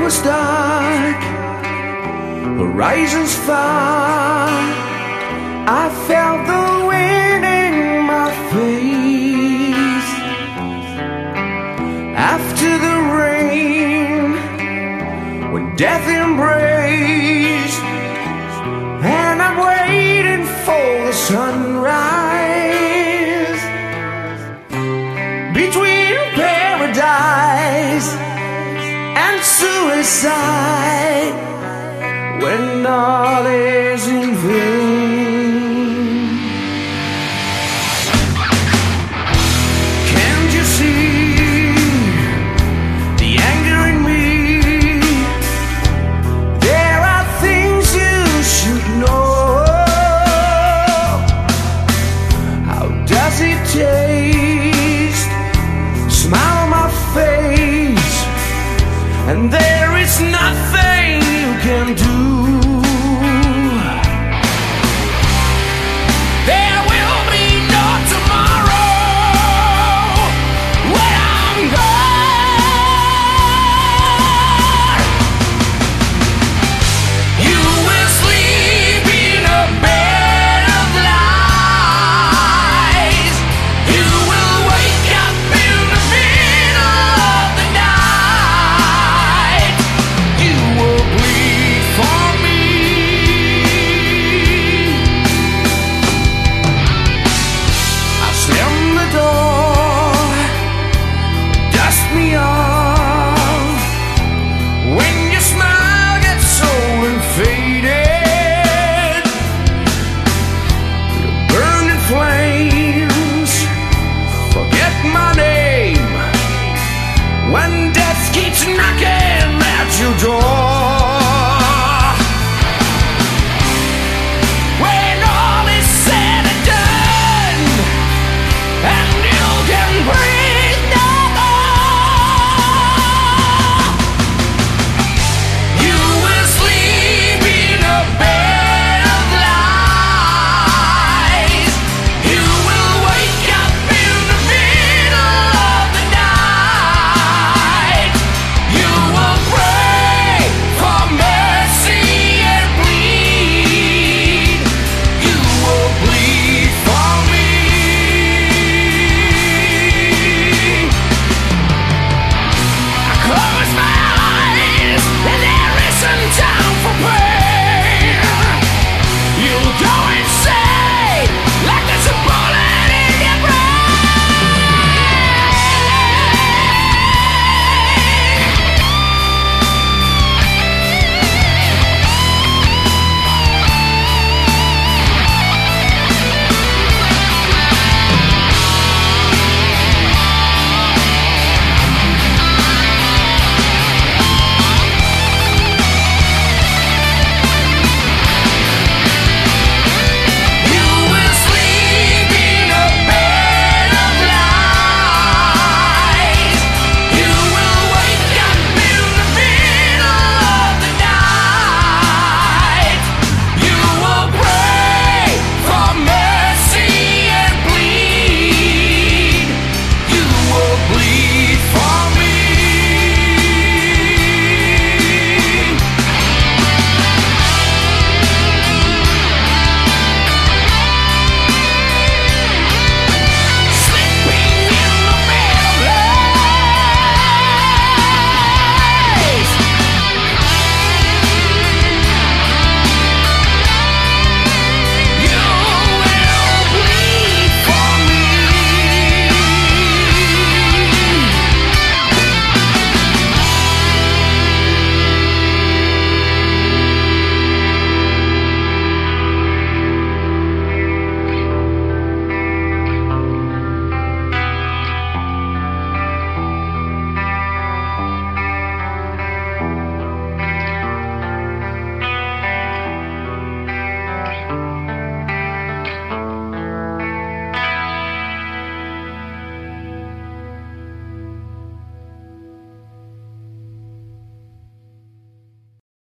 was dark, horizons far. I felt the wind in my face. After the rain, when death embraced, and I'm waiting for the sunrise. Between paradise and suicide, when all is in vain. Can't you see the anger in me? There are things you should know. How does it taste? Smile on my face, and there is nothing you can do. There will be no tomorrow when I'm gone. You will sleep in a bed of lies. You will wake up in the middle of the night. You will bleed for me. I slam the door, dust me off. When your smile gets old and faded, you burn in flames. Forget my name when death keeps knocking at your door.